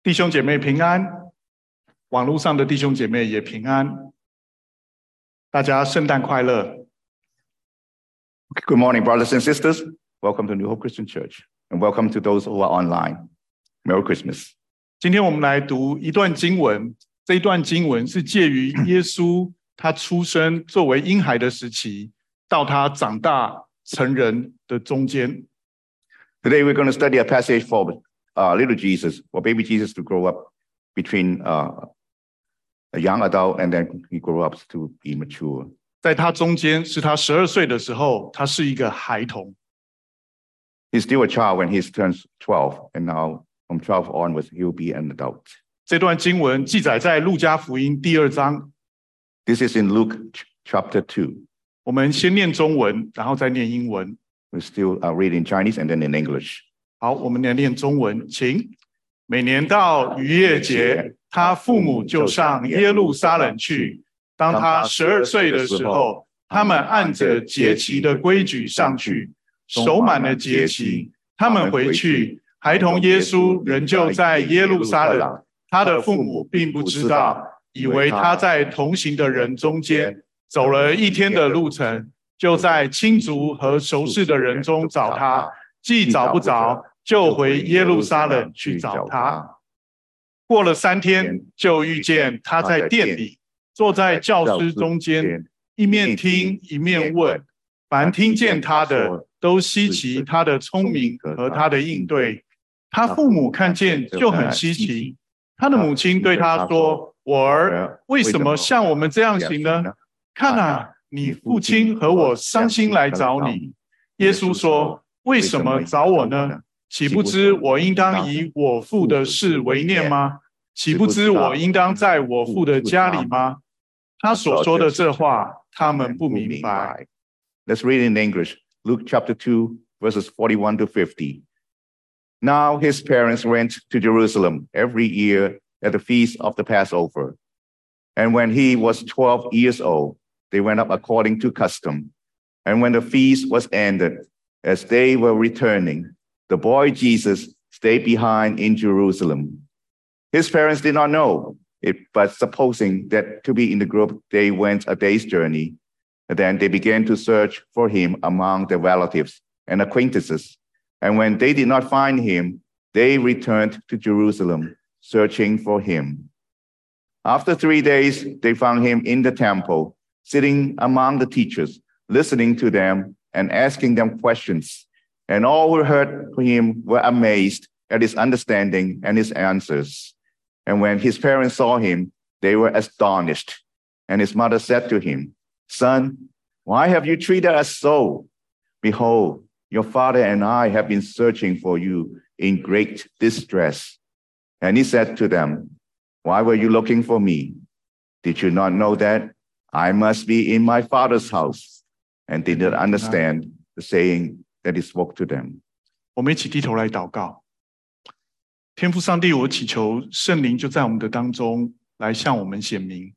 弟兄姐妹平安，网络上的弟兄姐妹也平安，大家圣诞快乐。 Good morning, brothers and sisters. Welcome to New Hope Christian Church, and welcome to those who are online. Merry Christmas. 今天我们来读一段经文，这一段经文是介于耶稣他出生作为婴孩的时期，到他长大成人的中间。 Today we're going to study a passage for little Jesus, or baby Jesus, to grow up between a young adult and then he grew up to be mature. 在他中间是他12岁的时候，他是一个孩童。 He's still a child when he turns 12, and now from 12 onwards he'll be an adult. 这段经文记载在路加福音第2章。 This is in Luke chapter 2. 我们先念中文，然后再念英文。 We still read in Chinese and then in English. 好，我们来念中文，请。每年到逾越节，他父母就上耶路撒冷去。当他12岁的时候，他们按着节期的规矩上去，守满了节期，他们回去，孩童耶稣仍旧在耶路撒冷。他的父母并不知道，以为他在同行的人中间走了1天的路程，就在亲族和熟识的人中找他，既找不着，就回耶路撒冷去找他。过了3天，就遇见他在殿里，坐在教师中间，一面听一面问。凡听见他的，都稀奇他的聪明和他的应对。他父母看见就很稀奇。他的母亲对他说：“我儿，为什么像我们这样行呢？看啊，你父亲和我伤心来找你。”耶稣说：“为什么找我呢？岂不知我应当以我父的事为念吗？岂不知我应当在我父的家里吗？”他所说的这话，他们不明白。 Let's read in English. Luke chapter 2, verses 41 to 50. Now his parents went to Jerusalem every year at the feast of the Passover. And when he was 12 years old, they went up according to custom. And when the feast was ended, as they were returning, the boy Jesus stayed behind in Jerusalem. His parents did not know it, but supposing that to be in the group, they went a day's journey. And then they began to search for him among their relatives and acquaintances. And when they did not find him, they returned to Jerusalem, searching for him. After 3 days, they found him in the temple, sitting among the teachers, listening to them and asking them questions. And all who heard him were amazed at his understanding and his answers. And when his parents saw him, they were astonished. And his mother said to him, "Son, why have you treated us so? Behold, your father and I have been searching for you in great distress." And he said to them, "Why were you looking for me? Did you not know that I must be in my father's house?" And they did not understand the saying that he spoke to them. 我们一起低头来祷告。天父上帝，我祈求圣灵就在我们的当中来向我们显明。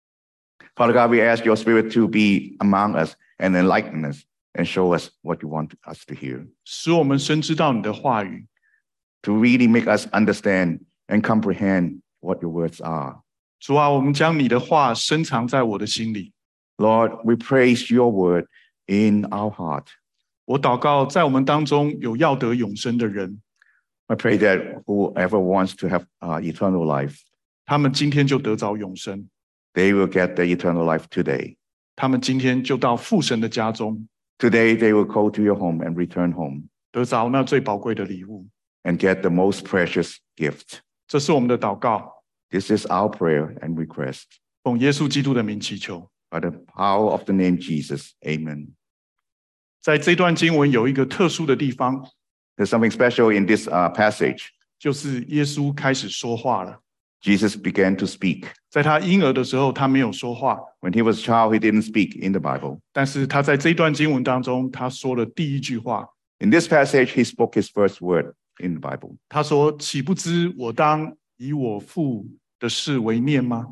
Father God, we ask your spirit to be among us and enlighten us and show us what you want us to hear. 使我们深知道你的话语， To really make us understand and comprehend what your words are. 主啊，我们将你的话深藏在我的心里。 Lord, we praise your word in our heart. 我祷告，在我们当中有要得永生的人， I pray that whoever wants to have eternal life, 他们今天就得着永生， they will get the eternal life today. 他们今天就到父神的家中， Today, they will go to your home and return home 得着那最宝贵的礼物。 and get the most precious gift. 这是我们的祷告， This is our prayer and request. 奉耶稣基督的名祈求。 By the power of the name Jesus, amen. 在这段经文有一个特殊的地方， There's something special in this passage. 就是耶稣开始说话了。 Jesus began to speak. 在他婴儿的时候，他没有说话， When he was a child, he didn't speak in the Bible. 但是他在这一段经文当中，他说了第一句话。 In this passage, he spoke his first word in the Bible. 他说：“岂不知我当以我父的事为念吗？”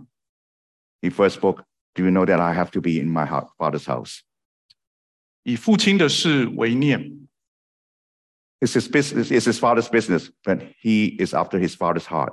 He first spoke, "Do you know that I have to be in my father's house?" 以父亲的事为念。 It's his business, it's his father's business, but he is after his father's heart.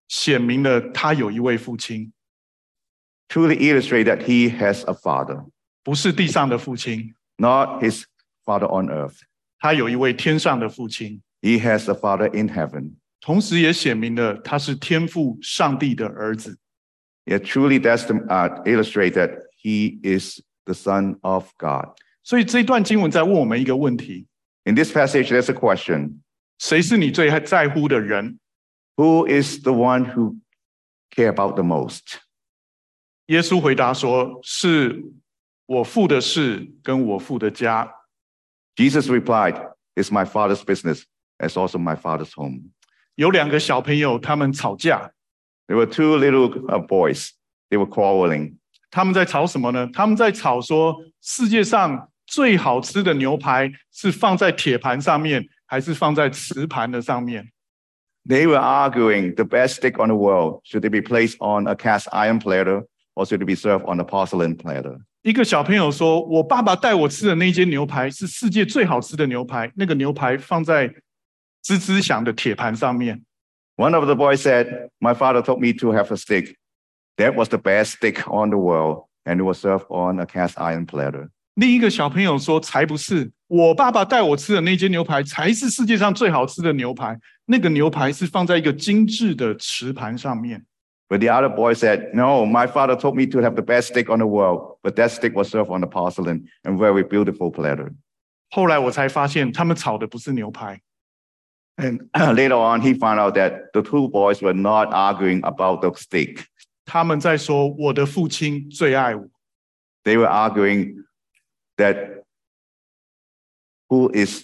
显明了他有一位父亲， truly illustrate that he has a father, 不是地上的父亲， not his father on earth. 他有一位天上的父亲， He has a father in heaven. 同时也显明了他是天父上帝的儿子。 It truly does illustrate that he is the Son of God. 所以这段经文在问我们一个问题： In this passage, there's a question. 谁是你最在乎的人？ Who is the one who care about the most? 耶稣回答说：是我父的事跟我父的家。 Jesus replied, it's my father's business, as also my father's home. 有2个小朋友，他们吵架， There were 2 little boys. They were quarreling. 他们在吵什么呢？他们在吵说，世界上最好吃的牛排是放在铁盘上面，还是放在瓷盘的上面？ They were arguing the best steak on the world. Should it be placed on a cast iron platter or should it be served on a porcelain platter? 一个小朋友说：“我爸爸带我吃的那间牛排是世界最好吃的牛排，那个牛排放在吱吱响的铁盘上面。” One of the boys said, my father told me to have a steak. That was the best steak on the world, and it was served on a cast iron platter. 另一个小朋友说：“才不是，我爸爸带我吃的那间牛排才是世界上最好吃的牛排，那个牛排是放在一个精致的瓷盘上面。” But the other boy said, no, my father told me to have the best steak on the world, but that steak was served on a porcelain and very beautiful platter. 后来我才发现，他们吵的不是牛排， And later on, he found out that the 2 boys were not arguing about the steak. 他们在说我的父亲最爱我。 They were arguing that who is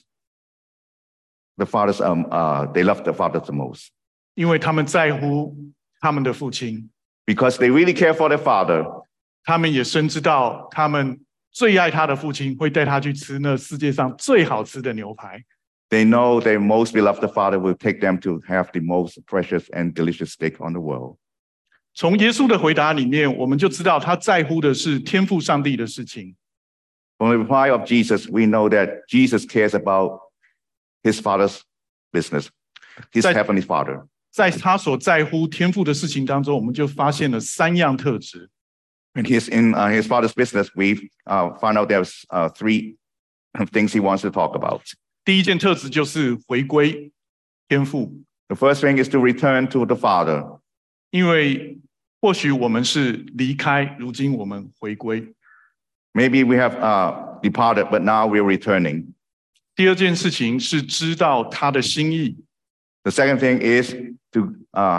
the father's, they love the father the most. 因为他们在乎他们的父亲， Because they really care for their father. 他们也深知道他们最爱他的父亲会带他去吃那世界上最好吃的牛排。 They know their most beloved father will take them to have the most precious and delicious steak on the world. 从耶稣的回答里面，我们就知道他在乎的是天父上帝的事情。 From the reply of Jesus, we know that Jesus cares about his father's business, his heavenly father. 在他所在乎天父的事情当中，我们就发现了3样特质。 When he's in his father's business, we found out there's 3 things he wants to talk about. 第一件特质就是回归天父， The first thing is to return to the Father. 因为或许我们是离开，如今我们回归。 Maybe we have departed, but now we're returning. 第二件事情是知道他的心意， The second thing is to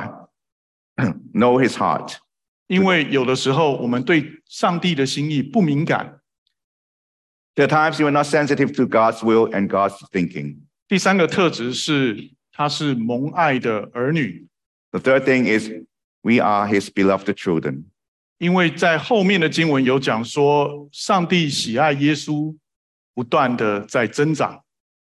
know his heart. 因为有的时候我们对上帝的心意不敏感。 There are times you are not sensitive to God's will and God's thinking. 第3个特质是他是蒙爱的儿女， The third thing is we are his beloved children. 因为在后面的经文有讲说，上帝喜爱耶稣，不断的在增长。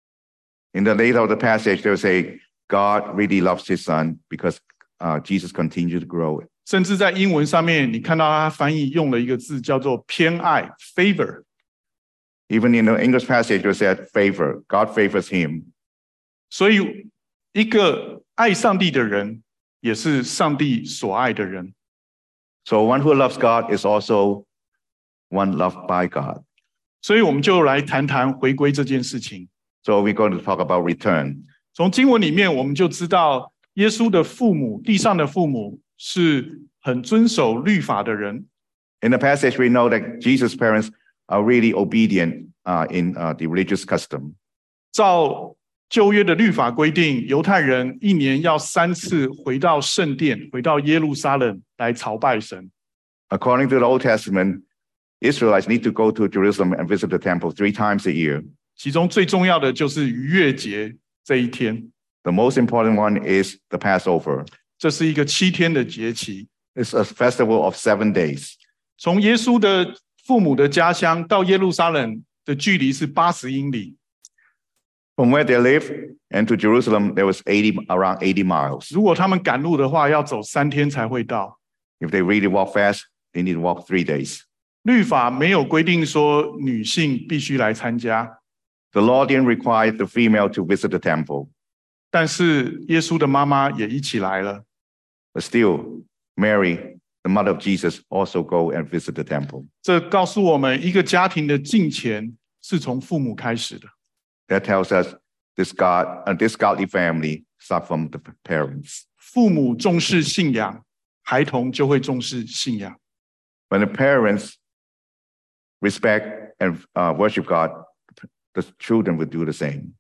In the later of the passage, they'll say, God really loves his son because Jesus continued to grow. 甚至在英文上面，你看到他翻译用了一个字叫做偏爱 （favor）。 Even in the English passage, it said favor. God favors him. 所以，一个爱上帝的人，也是上帝所爱的人。 So one who loves God is also one loved by God. 所以，我们就来谈谈回归这件事情。 So we're going to talk about return. 从经文里面，我们就知道，耶稣的父母，地上的父母是很遵守律法的人。 In the passage, we know that Jesus' parents are really obedient in the religious custom. 照旧约的律法规定，犹太人1年要3次回到圣殿，回到耶路撒冷来朝拜神。 According to the Old Testament, Israelites need to go to Jerusalem and visit the temple 3 times a year. 其中最重要的就是逾越节这一天， The most important one is the Passover. 这是一个7天的节期。 It's a festival of 7 days. 从耶稣的父母的家乡到耶路撒冷的距离是80英里。 From where they live and to Jerusalem, there was around 80 miles. 如果他们赶路的话，要走3天才会到。 If they really walk fast, they need to walk 3 days. 律法没有规定说女性必须来参加， The law didn't require the female to visit the temple. 但是耶稣的妈妈也一起来了。 But still, Mary, the mother of Jesus, also go and visit the temple. 这告诉我们，一个家庭的敬虔是从父母开始的。 That tells us this godly family start from the parents. 父母重视信仰，孩童就会重视信仰。 When the parents respect and worship God, the children will do the same.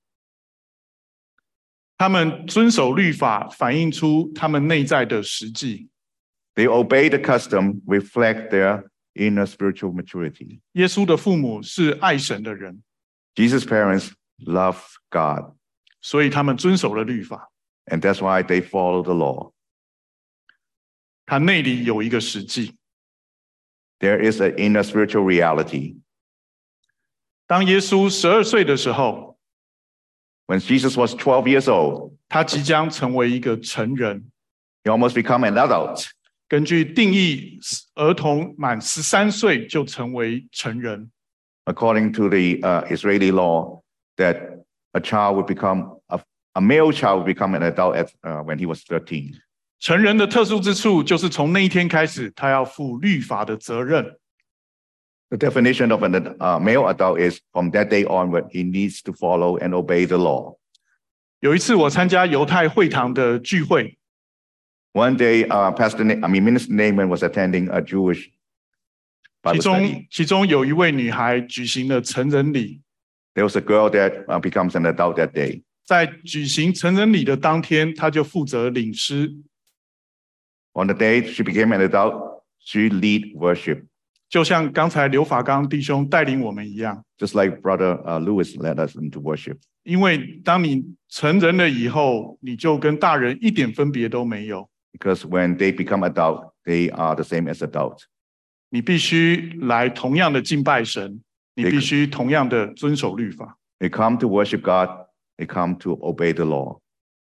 他们遵守律法，反映出他们内在的实际。 They obey the custom, reflect their inner spiritual maturity. 耶稣的父母是爱神的人， Jesus' parents love God, 所以他们遵守了律法。 and that's why they follow the law. 他内里有一个实际。 There is an inner spiritual reality. 当耶稣12岁的时候， When Jesus was 12 years old, 他即将成为一个成人。 he almost became an adult. 根据定义，儿童满13岁就成为成人。 According to the Israeli law, that a child would become a male child would become an adult when he was 13. 成人的特殊之处就是从那一天开始，他要负律法的责任。 The definition of a male adult is from that day onward, he needs to follow and obey the law. 有一次我参加犹太会堂的聚会， One day, Minister Naaman was attending a Jewish Bible study. 其中有一位女孩举行了成人礼。 There was a girl that becomes an adult that day. 在举行成人礼的当天，她就负责领诗。 On the day she became an adult, she lead worship, 就像刚才刘法刚弟兄带领我们一样， just like Brother Lewis led us into worship. 因为当你成人了以后，你就跟大人一点分别都没有。 Because when they become adult, they are the same as adults. 你必须来同样的敬拜神，你必须同样的遵守律法。 They come to worship God, they come to obey the law.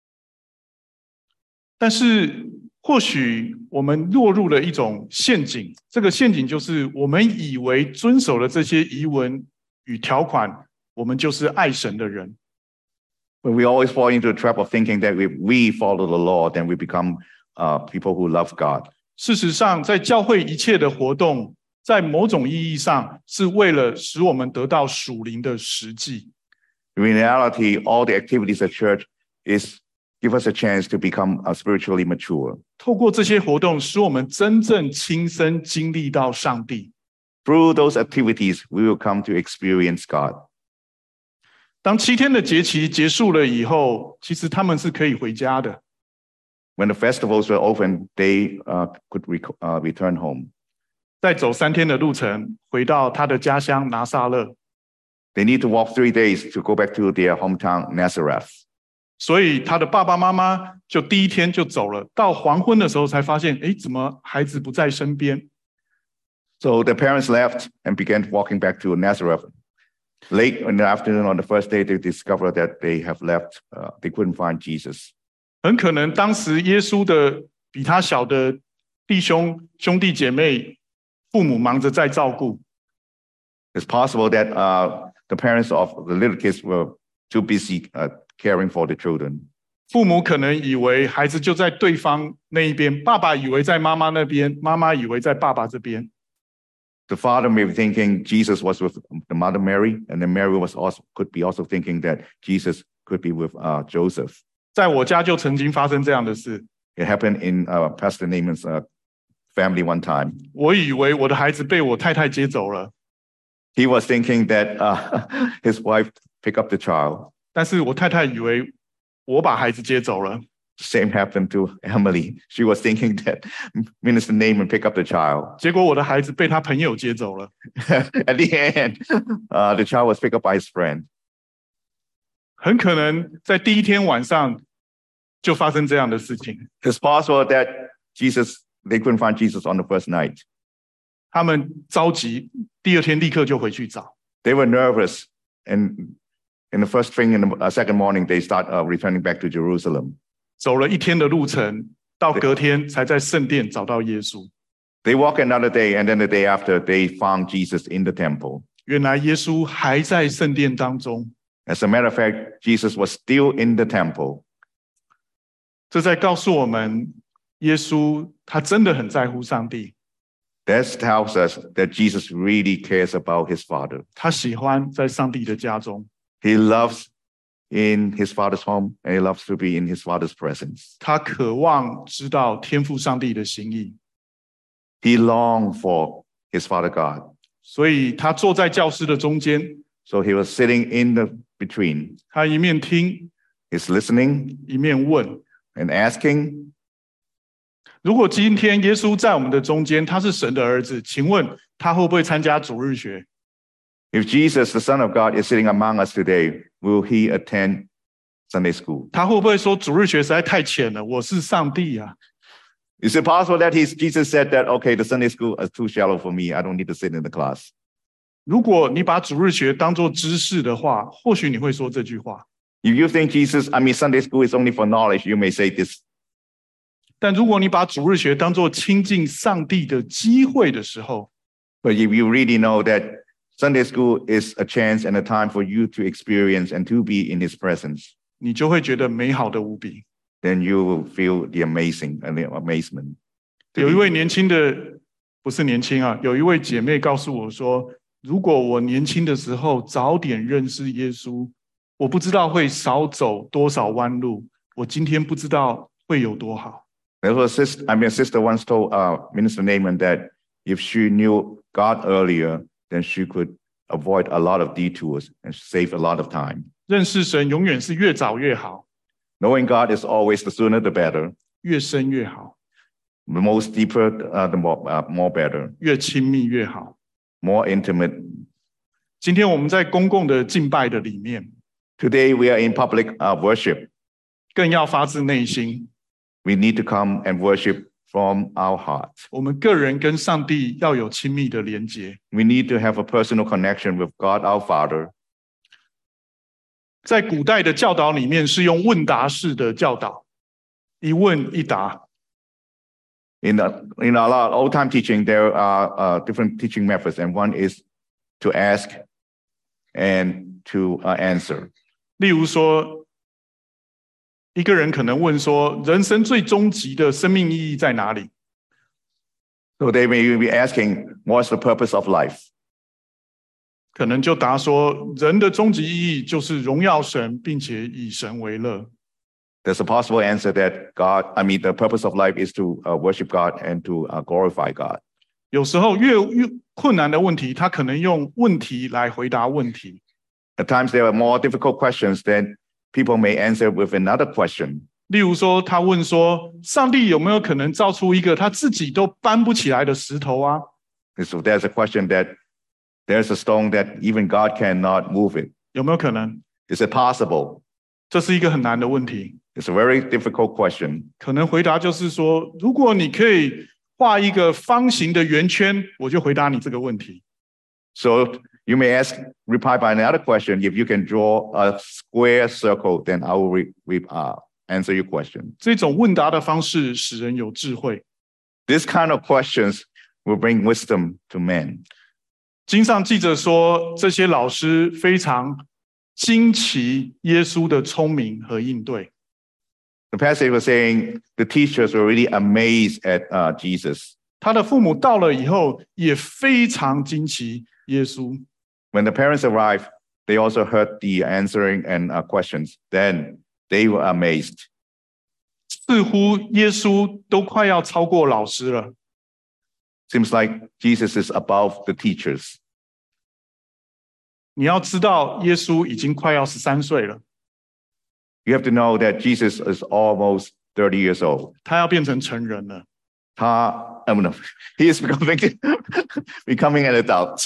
但是或许我们落入了一种陷阱，这个陷阱就是我们以为遵守了这些仪文与条款，我们就是爱神的人。 But we always fall into the trap of thinking that if we follow the law, then we become people who love God. 事实上，在教会一切的活动，在某种意义上是为了使我们得到属灵的实际。 In reality, all the activities at church is give us a chance to become spiritually mature. 透过这些活动，使我们真正亲身经历到上帝。 Through those activities, we will come to experience God. 当7天的节期结束了以后，其实他们是可以回家的。 When the festivals were open, they could return home. 再走3天的路程，回到他的家乡拿撒勒。 They need to walk 3 days to go back to their hometown, Nazareth. 所以他的爸爸妈妈就第1天就走了，到黄昏的时候才发现，怎么孩子不在身边？ So the parents left and began walking back to Nazareth. Late in the afternoon on the first day, they discovered that they have left. They couldn't find Jesus. 很可能当时耶稣的比他小的兄弟姐妹，父母忙着在照顾。 It's possible that the parents of the little kids were too busy caring for the children. 父母可能以为孩子就在对方那一边，爸爸以为在妈妈那边，妈妈以为在爸爸这边。 The father may be thinking Jesus was with the mother Mary, and then Mary could be also thinking that Jesus could be with Joseph. 在我家就曾经发生这样的事。 It happened in Pastor Naaman's family one time. 我以为我的孩子被我太太接走了， He was thinking that his wife picked up the child. 但是我太太以为我把孩子接走了。 Same happened to Emily. She was thinking that Minister Naaman picked up the child. 结果我的孩子被他朋友接走了。 At the end, the child was picked up by his friend. 很可能在第1天晚上就发生这样的事情。 It's possible that they couldn't find Jesus on the first night. 他们着急，第2天立刻就回去找。 They were nervous, and in the first thing in the second morning, they start returning back to Jerusalem. 走了1天的路程，到隔天才在圣殿找到耶稣。 They walk another day, and then the day after, they found Jesus in the temple. 原来耶稣还在圣殿当中。 As a matter of fact, Jesus was still in the temple. 这在告诉我们， 耶稣他真的很在乎上帝， That tells us that Jesus really cares about his Father. 他喜欢在上帝的家中， He loves in his Father's home, and he loves to be in his Father's presence. 他渴望知道天父上帝的心意， He longed for his Father God. 所以他坐在教室的中间， So he was sitting in the between. 他一面听 He's listening 一面问。 and asking. 如果今天耶稣在我们的中间，他是神的儿子，请问他会不会参加主日学？ If Jesus, the Son of God, is sitting among us today, will he attend Sunday school? 他会不会说主日学实在太浅了？我是上帝啊！ Is it possible that Jesus said that, okay, the Sunday school is too shallow for me. I don't need to sit in the class. 如果你把主日学当作知识的话，或许你会说这句话。 If you think Sunday school is only for knowledge, you may say this. 但如果你把主日学当作亲近上帝的机会的时候， But if you really know that Sunday school is a chance and a time for you to experience and to be in his presence, 你就会觉得美好的无比。 then you will feel the amazing and the amazement. 有一位年轻的，不是年轻啊，有一位姐妹告诉我说，如果我年轻的时候早点认识耶稣，我不知道会少走多少弯路，我今天不知道会有多好。 There was a sister once told Minister Naaman that if she knew God earlier, then she could avoid a lot of detours and save a lot of time. 认识神永远是越早越好， Knowing God is always the sooner the better. 越深越好， The most deeper, the more better. 越亲密越好。 More intimate. 今天我们在公共的敬拜的里面， Today we are in public worship. 更要发自内心。 We need to come and worship from our heart. 我们个人跟上帝要有亲密的连结。 We need to have a personal connection with God our Father. 在古代的教导里面是用问答式的教导，一问一答。 In a lot of old-time teaching, there are different teaching methods, and one is to ask and to answer. 例如说，一个人可能问说，人生最终极的生命意义在哪里？ So they may be asking, what's the purpose of life? 可能就答说，人的终极意义就是荣耀神，并且以神为乐。 There's a possible answer that the purpose of life is to worship God and to glorify God. 有时候越困难的问题，他可能用问题来回答问题。 At times there are more difficult questions that people may answer with another question. 例如说，他问说，上帝有没有可能造出一个他自己都搬不起来的石头啊？ So there's a question that there's a stone that even God cannot move it. 有没有可能？ Is it possible? 这是一个很难的问题。 It's a very difficult question. 可能回答就是说，如果你可以画一个方形的圆圈，我就回答你这个问题。 So you may reply by another question. If you can draw a square circle, then I will answer your question. 这种问答的方式使人有智慧。 This kind of questions will bring wisdom to men. 经上记着说，这些老师非常惊奇耶稣的聪明和应对。 The passage was saying the teachers were really amazed at Jesus. 他的父母到了以后，也非常惊奇耶稣。 When the parents arrived, they also heard the answering and questions. Then they were amazed. 似乎耶稣都快要超过老师了。 Seems like Jesus is above the teachers. 你要知道，耶稣已经快要13岁了， You have to know that Jesus is almost 30 years old. 他要变成成人了。 He is becoming an adult.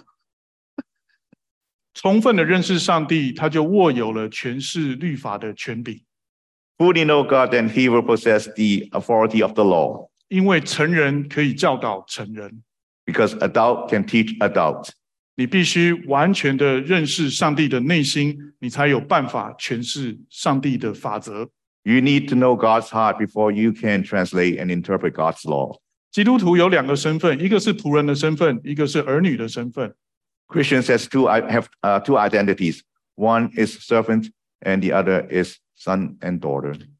充分的认识上帝，他就握有了诠释律法的权柄。 Fully know God, then he will possess the authority of the law. 因为成人可以教导成人， Because adult can teach adult. 你必须完全的认识上帝的内心，你才有办法诠释上帝的法则。 You need to know God's heart before you can translate and interpret God's law. 基督徒有2个身份，一个是仆人的身份，一个是儿女的身份。 Christians have two identities. One is servant and the other is son and daughter.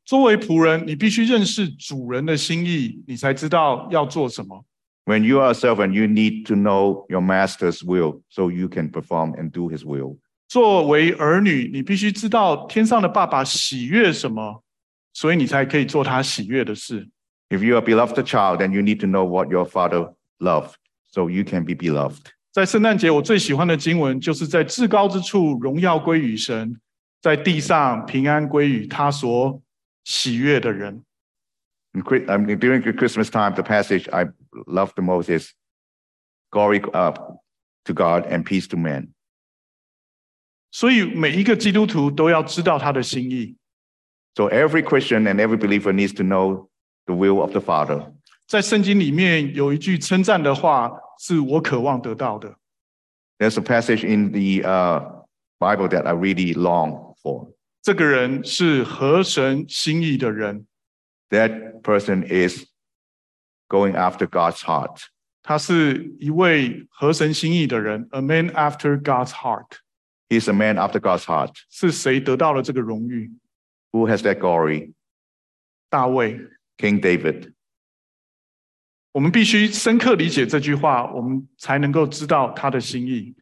作为仆人，你必须认识主人的心意，你才知道要做什么。 When you are a servant, you need to know your master's will so you can perform and do his will. 作为儿女，你必须知道天上的爸爸喜悦什么，所以你才可以做他喜悦的事。 If you are a beloved child, then you need to know what your father loved so you can be beloved. 在圣诞节，我最喜欢的经文就是在至高之处荣耀归于神，在地上平安归于他所喜悦的人。 During the Christmas time, the passage I love the most is glory to God and peace to men. 所以每一个基督徒都要知道他的心意。 So every Christian and every believer needs to know the will of the Father. 在圣经里面有一句称赞的话，是我渴望得到的。 There's a passage in the Bible that I really long for. 这个人是合神心意的人。 That person is going after God's heart. 他是一位合神心意的人 ，a man after God's heart. He's a man after God's heart. 是谁得到了这个荣誉？ Who has that glory? 大卫。 King David. 我们必须深刻理解这句话，我们才能够知道他的心意。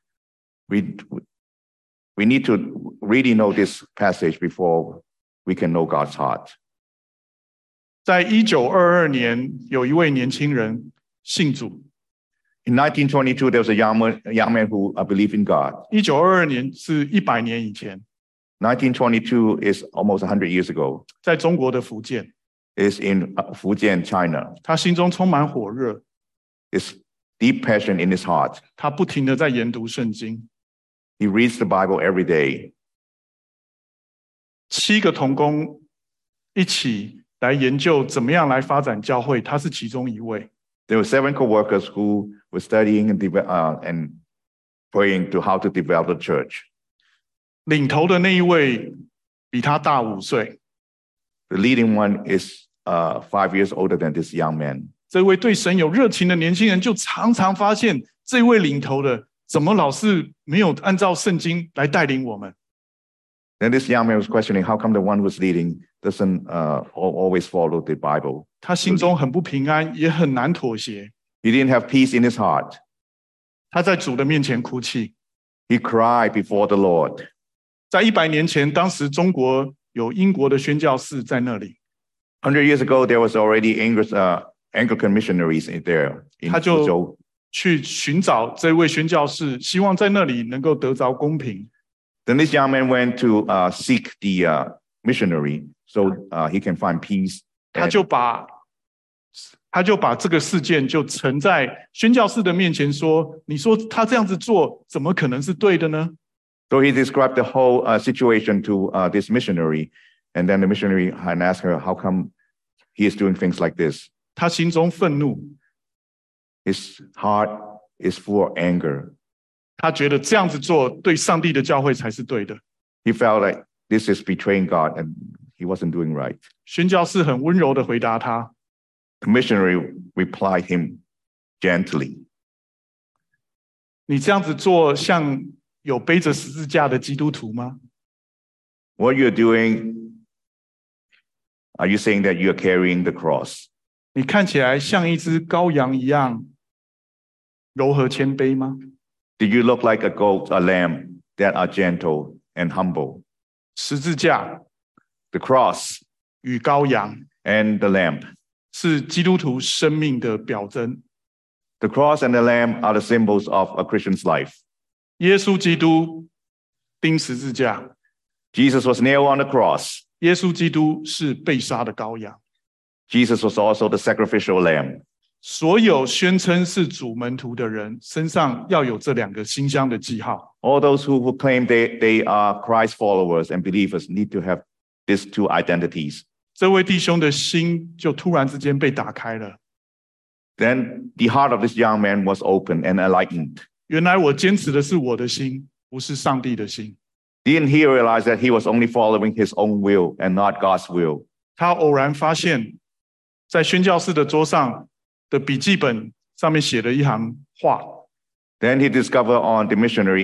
We need to really know this passage before we can know God's heart. 在1922年，有一位年轻人信主。 In 1922, there was a young man who believed in God. 1922年是100年以前。 1922 is almost 100 years ago. 在中国的福建。 Is in Fujian, China. 他心中充满火热。 His deep passion in his heart. 他不停地在研读圣经。 He reads the Bible every day. 7个同工一起来研究怎么样来发展教会，他是其中一位。 There were 7 co-workers who were studying and praying to how to develop the church. 领头的那一位比他大5岁。 The leading one is 5 years older than this young man. 这位对神有热情的年轻人就常常发现，这位领头的怎么老是没有按照圣经来带领我们。 Then this young man was questioning how come the one who's leading doesn't always follow the Bible. 他心中很不平安，也很难妥协。 He didn't have peace in his heart. 他在主的面前哭泣。 He cried before the Lord. 在100年前，当时中国有英国的宣教士在那里。 100 years ago, there was already Anglican missionaries in there. 他就去寻找这位宣教士，希望在那里能够得着公平。 Then this young man went to seek the missionary so he can find peace. 他就把这个事件就呈在宣教士的面前说：“你说他这样子做，怎么可能是对的呢？” So he described the whole situation to this missionary, and then the missionary had asked her, "How come he is doing things like this?" 他心中愤怒。 His heart is full of anger. 他觉得这样子做对上帝的教会才是对的。 He felt like this is betraying God, and he wasn't doing right. 宣教士很温柔的回答他。 The missionary replied him gently. 你这样子做像有背着十字架的基督徒吗？ What you're doing, are you saying that you're carrying the cross? 你看起来像一只羔羊一样柔和谦卑吗？ Did you look like a goat, a lamb that are gentle and humble? 十字架 The cross 与羔羊 and the lamb. 是基督徒生命的表征。 The cross and the lamb are the symbols of a Christian's life. 耶稣基督钉十字架， Jesus was nailed on the cross. 耶稣基督是被杀的羔羊。 Jesus was also the sacrificial lamb. 所有宣称是主门徒的人身上要有这2个馨香的记号。 All those who claim they are Christ followers and believers need to have these 2 identities. 这位弟兄的心就突然之间被打开了。 Then the heart of this young man was open and enlightened. 原来我坚持的是我的心，不是上帝的心。 Didn't he realize that he was only following his own will and not God's will? 他偶然发现，在宣教士的桌上的笔记本上面写了一行话。 Then he discovered on the missionary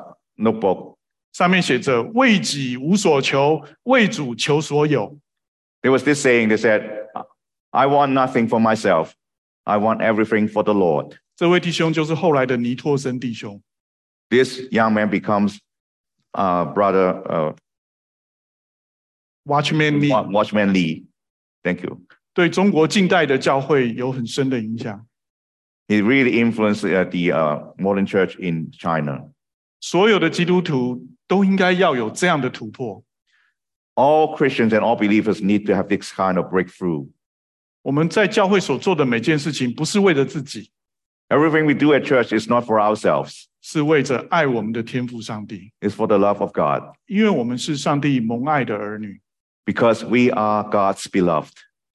notebook. 上面写着：为己无所求，为主求所有。 There was this saying, they said, I want nothing for myself. I want everything for the Lord. 这位弟兄就是后来的尼托生弟兄。 This young man becomes brother Watchman Nee Watchman Lee. Thank you. 对中国近代的教会有很深的影响。 He really influenced the modern church in China. 所有的基督徒都应该要有这样的突破。 All Christians and all believers need to have this kind of breakthrough. 我们在教会所做的每件事情，不是为了自己， Everything we do at church is not for ourselves. 是为着爱我们的天父上帝。 It's for the love of God. 因为我们是上帝蒙爱的儿女。 Because we are God's beloved.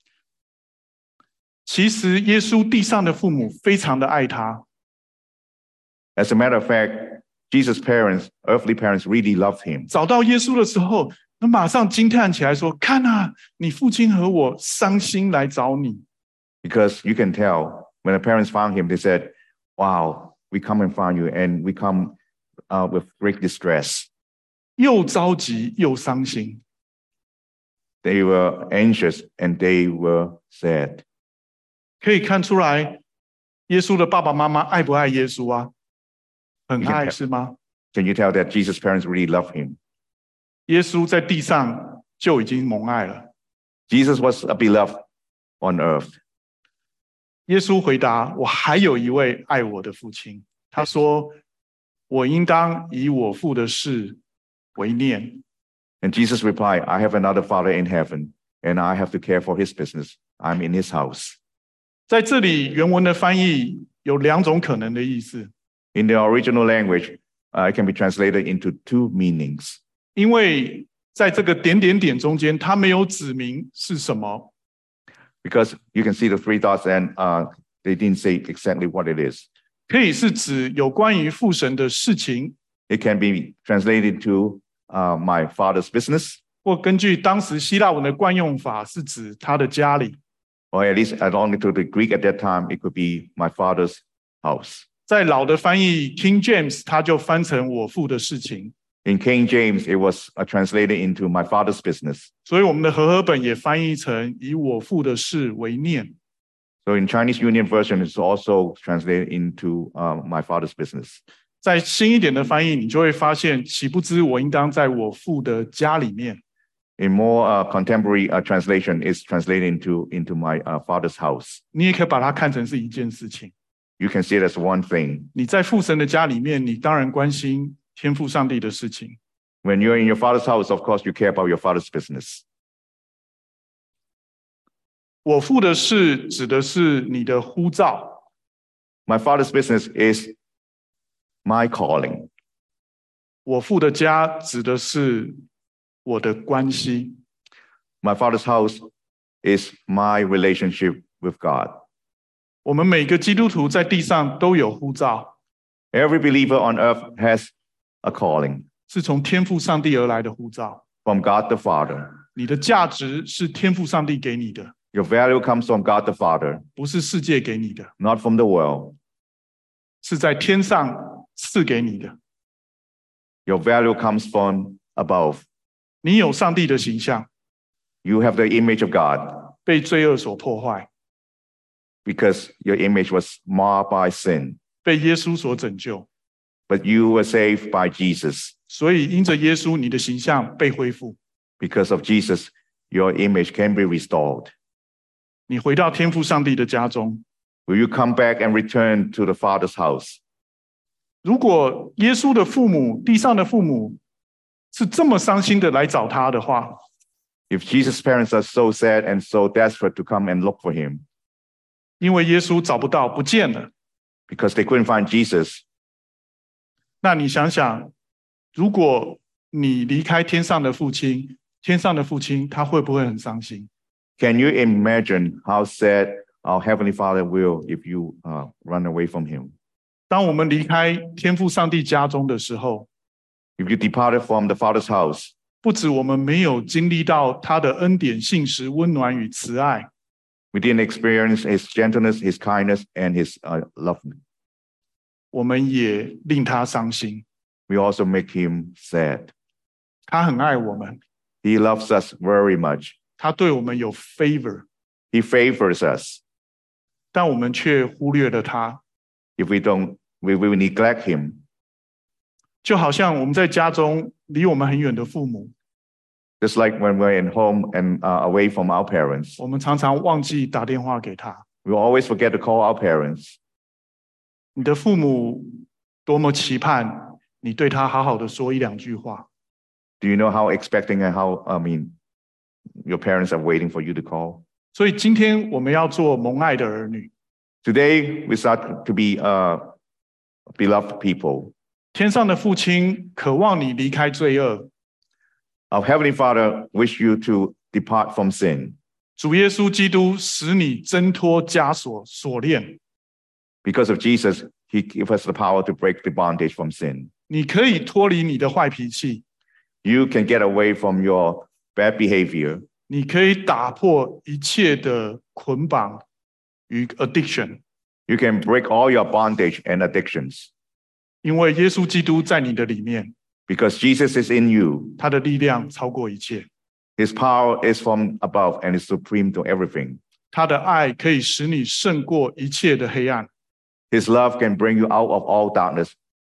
其实耶稣地上的父母非常的爱他。 As a matter of fact, Jesus' parents, earthly parents, really loved him. 找到耶稣的时候，那马上惊叹起来说：“看啊，你父亲和我伤心来找你。” Because you can tell when the parents found him, they said, wow, we come and find you, and we come with great distress. 又着急又伤心。 They were anxious and they were sad. 可以看出来，耶稣的爸爸妈妈爱不爱耶稣啊？很爱，是吗？ Can you tell that Jesus' parents really love him? 耶稣在地上就已经蒙爱了。 Jesus was a beloved on earth. 耶稣回答：“我还有一位爱我的父亲。”他说：“我应当以我父的事为念。” And Jesus replied, I have another Father in heaven, and I have to care for his business. I'm in his house. 在这里，原文的翻译有两种可能的意思。 In the original language, it can be translated into two meanings. 因为在这个点点点中间，他没有指明是什么。 Because you can see the three dots, and they didn't say exactly what it is. 可以是指有关于父神的事情， It can be translated to my father's business, 或根据当时希腊文的惯用法，是指他的家里。 or at least according to the Greek at that time, it could be my father's house. 在老的翻译 King James， 他就翻成我父的事情。 In King James, it was translated into my father's business. 所以我们的和合本也翻译成以我父的事为念。 So in Chinese Union Version, it's also translated into my father's business. 在新一点的翻译，你就会发现，岂不知我应当在我父的家里面。 In more contemporary translation, it's translated into my father's house. 你也可以把它看成是一件事情。 You can see it as one thing. 你在父神的家里面，你当然关心天父上帝的事情。 When you're in your father's house, of course, you care about your father's business. 我父的事指的是你的呼召。 My father's business is my calling. 我父的家指的是我的关系。 My father's house is my relationship with God. 我们每个基督徒在地上都有呼召， Every believer on earth has a calling 是从天父上帝而来的呼召。 from God the Father. 你的价值是天父上帝给你的， Your value comes from God the Father, 不是世界给你的， not from the world. 是在天上赐给你的。 Your value comes from above. 你有上帝的形象， You have the image of God 被罪恶所破坏， because your image was marred by sin. 被耶稣所拯救， But you were saved by Jesus. 所以因着耶稣，你的形象被恢复。 Because of Jesus, your image can be restored. 你回到天父上帝的家中。 Will you come back and return to the Father's house? 如果耶稣的父母，地上的父母是这么伤心的来找他的话， If Jesus' parents are so sad and so desperate to come and look for him 因为耶稣找不到，不见了， because they couldn't find Jesus, 那你想想，如果你离开天上的父亲，天上的父亲他会不会很伤心？ can you imagine how sad our Heavenly Father will if you run away from him? 当我们离开天父上帝家中的时候， If you departed from the Father's house, 不止我们没有经历到他的恩典、信实、温暖与慈爱， we didn't experience his gentleness, his kindness, and his love. 我们也令他伤心。 We also make him sad. 他很爱我们， He loves us very much. 他对我们有 favor， He favors us. 但我们却忽略了他。 If we don't, we will neglect him. 就好像我们在家中离我们很远的父母， Just like when we're in home and away from our parents, 我们常常忘记打电话给他。 we always forget to call our parents. 你的父母多么期盼你对他好好的说一两句话。 Do you know how expecting and how, your parents are waiting for you to call? 所以今天我们要做蒙爱的儿女。 Today, we start to be beloved people. 天上的父亲渴望你离开罪恶， Our Heavenly Father wish you to depart from sin. 主耶稣基督使你挣脱枷锁锁链， Because of Jesus, He gives us the power to break the bondage from sin. 你可以脱离你的坏脾气， You can get away from your bad behavior. 你可以打破一切的捆绑与 addiction， You can break all your bondage and addictions. 因为耶稣基督在你的里面， Because Jesus is in you. 他的力量超过一切， His power is from above and is supreme to everything. 他的爱可以使你胜过一切的黑暗。 His love can bring you out of all darkness.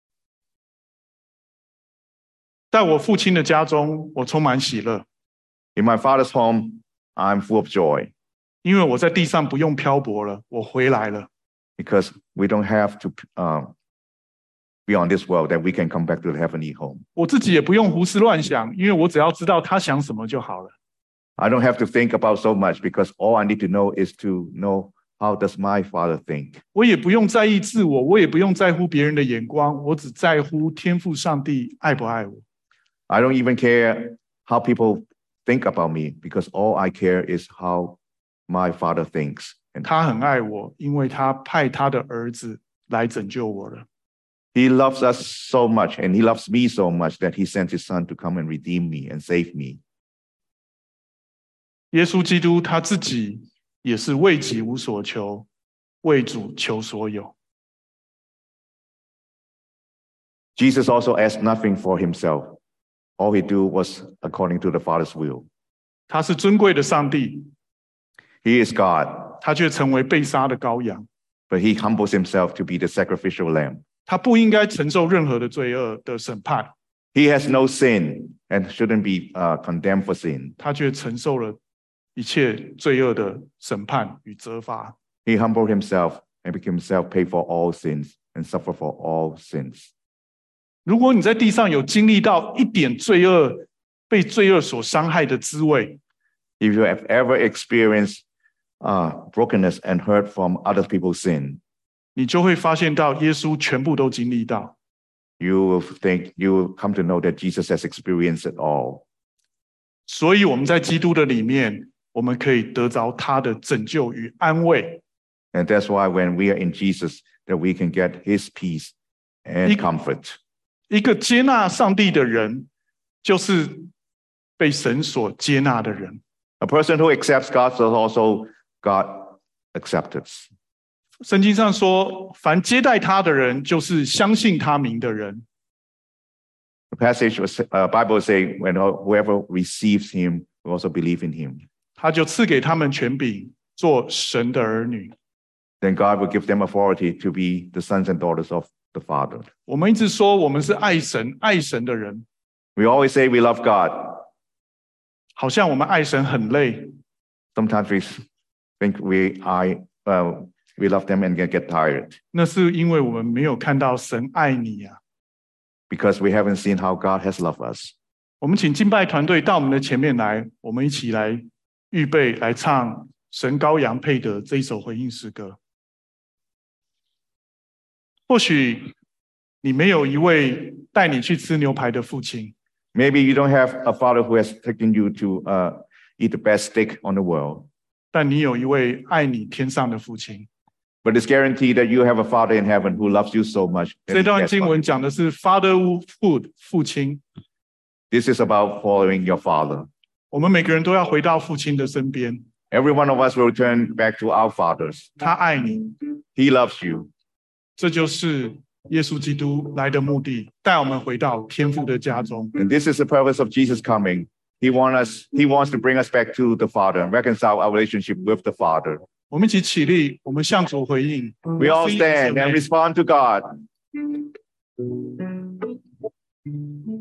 在我父亲的家中，我充满喜乐， In my Father's home, I'm full of joy 因为我在地上不用漂泊了，我回来了。 because we don't have to be on this world, that we can come back to the heavenly home. 我自己也不用胡思乱想，因为我只要知道他想什么就好了。 I don't have to think about so much because all I need to know is to know how does my Father think. 我也不用在意自我，我也不用在乎别人的眼光，我只在乎天父上帝爱不爱我。 I don't even care how people think about me because all I care is how my Father thinks. And 他很爱我，因为他派他的儿子来拯救我了。 He loves us so much and He loves me so much that He sent His Son to come and redeem me and save me. 耶稣基督他自己也是为己无所求，为主求所有。 Jesus also asked nothing for Himself. All He do was according to the Father's will. 他是尊贵的上帝， He is God, 他却成为被杀的羔羊。 but He humbles Himself to be the sacrificial lamb. 他不应该承受任何的罪恶的审判， He has no sin and shouldn't be condemned for sin. 他却承受了一切罪恶的审判与责罚。 He humbled Himself and became Himself pay for all sins and suffer for all sins. 如果你在地上有经历到一点罪恶，被罪恶所伤害的滋味， If you have ever experienced brokenness and hurt from other people's sin, 你就会发现到耶稣全部都经历到。 you will come to know that Jesus has experienced it all. 所以我们在基督的里面，我们可以得着他的拯救与安慰。 And that's why when we are in Jesus, that we can get His peace and comfort. 一个接纳上帝的人，就是被神所接纳的人。 A person who accepts God is also God accepted. 圣经上说，凡接待他的人，就是相信他名的人。 The passage was Bible say when whoever receives Him will also believe in Him. 他就赐给他们权柄，做神的儿女。 Then God will give them authority to be the sons and daughters of the Father. 我们一直说我们是爱神的人， We always say we love God. 好像我们爱神很累， Sometimes we think we love them and get tired 那是因为我们没有看到神爱你啊。 because we haven't seen how God has loved us. 我们请敬拜团队到我们的前面来，我们一起来预备来唱神羔羊配的这一首回应诗歌。或许你没有一位带你去吃牛排的父亲， Maybe you don't have a father who has taken you to eat the best steak on the world, 但你有一位爱你天上的父亲。 but it's guaranteed that you have a Father in heaven who loves you so much. that 这 he 段 cares 经 about 文 you. 讲的是 fatherhood 父亲， This is about following your Father. 我们每个人都要回到父亲的身边。 Every one of us will return back to our fathers. 他爱你， He loves you. 这就是耶稣基督来的目的，带我们回到天父的家中。 And this is the purpose of Jesus coming He wants to bring us back to the Father and reconcile our relationship with the Father. 我们一起起立，我们向主回应。 We all stand and respond to God.